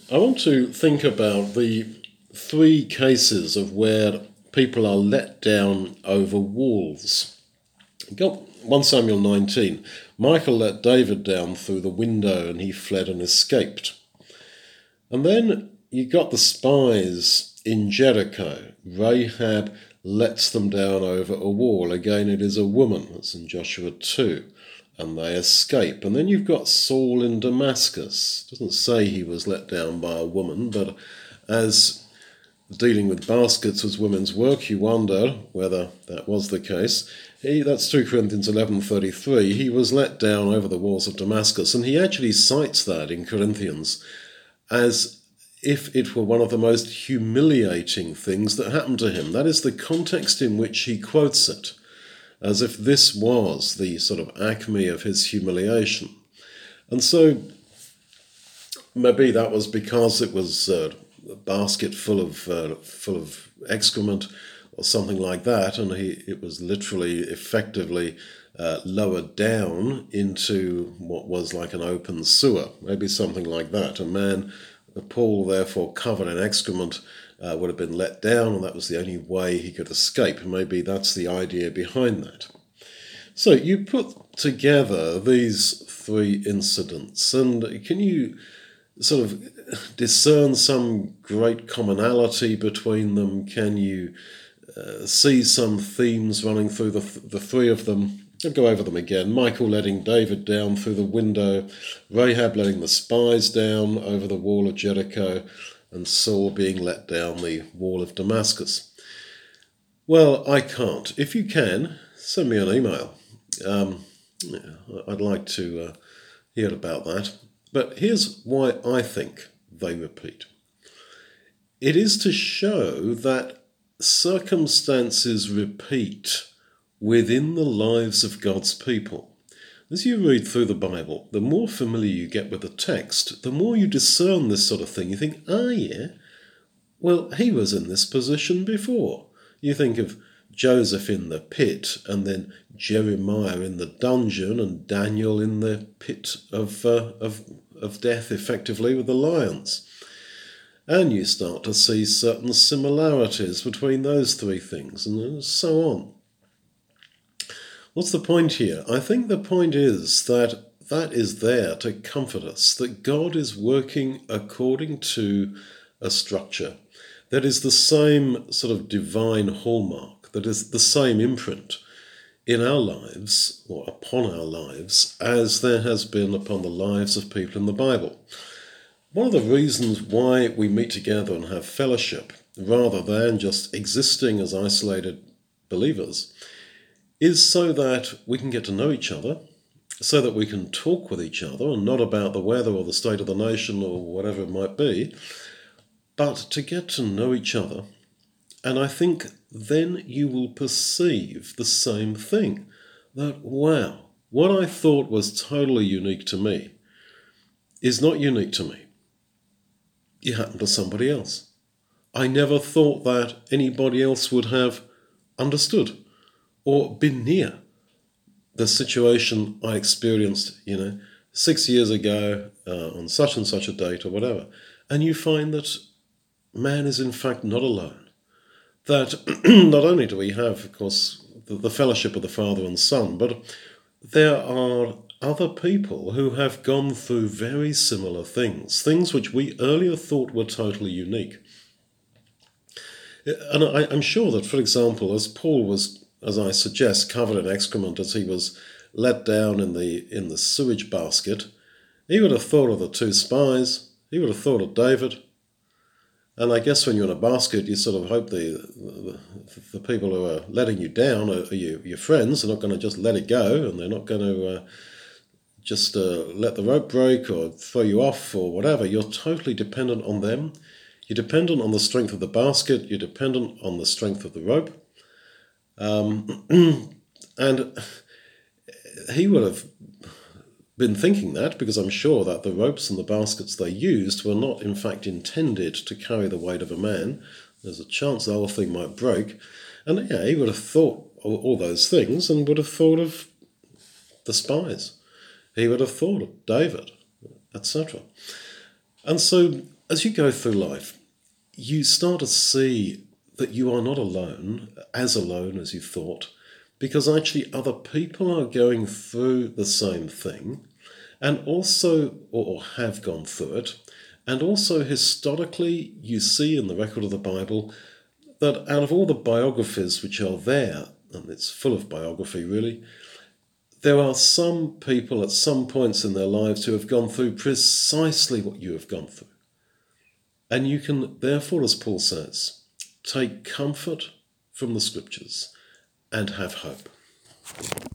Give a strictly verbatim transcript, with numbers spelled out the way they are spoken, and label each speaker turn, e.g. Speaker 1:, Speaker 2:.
Speaker 1: I want to think about the three cases of where people are let down over walls. You got First Samuel nineteen. Michal let David down through the window and he fled and escaped. And then you got the spies in Jericho. Rahab lets them down over a wall. Again, it is a woman. That's in Joshua two. And they escape. And then you've got Saul in Damascus. It doesn't say he was let down by a woman, but as dealing with baskets was women's work, you wonder whether that was the case. He, that's two Corinthians eleven thirty-three. He was let down over the walls of Damascus, and he actually cites that in Corinthians as if it were one of the most humiliating things that happened to him. That is the context in which he quotes it, as if this was the sort of acme of his humiliation. And so maybe that was because it was uh, a basket full of uh, full of excrement or something like that, and he it was literally effectively uh, lowered down into what was like an open sewer, maybe something like that. A man, Paul, therefore covered in excrement, Uh, would have been let down, and that was the only way he could escape. Maybe that's the idea behind that. So you put together these three incidents, and can you sort of discern some great commonality between them? Can you uh, see some themes running through the, the three of them? I'll go over them again. Michal letting David down through the window, Rahab letting the spies down over the wall of Jericho, and Saul being let down the wall of Damascus. Well, I can't. If you can, send me an email. Um, yeah, I'd like to uh, hear about that. But here's why I think they repeat. It is to show that circumstances repeat within the lives of God's people. As you read through the Bible, the more familiar you get with the text, the more you discern this sort of thing. You think, ah, yeah, well, he was in this position before. You think of Joseph in the pit, and then Jeremiah in the dungeon, and Daniel in the pit of, uh, of, of death, effectively, with the lions. And you start to see certain similarities between those three things, and so on. What's the point here? I think the point is that that is there to comfort us, that God is working according to a structure that is the same sort of divine hallmark, that is the same imprint in our lives, or upon our lives, as there has been upon the lives of people in the Bible. One of the reasons why we meet together and have fellowship, rather than just existing as isolated believers, is so that we can get to know each other, so that we can talk with each other, and not about the weather or the state of the nation or whatever it might be, but to get to know each other. And I think then you will perceive the same thing, that, wow, what I thought was totally unique to me is not unique to me. It happened to somebody else. I never thought that anybody else would have understood or been near the situation I experienced, you know, six years ago uh, on such and such a date or whatever. And you find that man is in fact not alone. That not only do we have, of course, the, the fellowship of the Father and Son, but there are other people who have gone through very similar things, things which we earlier thought were totally unique. And I, I'm sure that, for example, as Paul was, as I suggest, covered in excrement as he was let down in the in the sewage basket, he would have thought of the two spies, he would have thought of David. And I guess when you're in a basket, you sort of hope the the, the people who are letting you down are, are you, your friends. They're not going to just let it go, and they're not going to uh, just uh, let the rope break or throw you off or whatever. You're totally dependent on them. You're dependent on the strength of the basket. You're dependent on the strength of the rope. Um, and he would have been thinking that, because I'm sure that the ropes and the baskets they used were not in fact intended to carry the weight of a man. There's a chance the whole thing might break. And yeah, he would have thought all, all those things, and would have thought of the spies. He would have thought of David, et cetera. And so as you go through life, you start to see that you are not alone, as alone as you thought, because actually other people are going through the same thing, and also, or have gone through it, and also historically you see in the record of the Bible that out of all the biographies which are there, and it's full of biography really, there are some people at some points in their lives who have gone through precisely what you have gone through. And you can therefore, as Paul says, take comfort from the scriptures and have hope.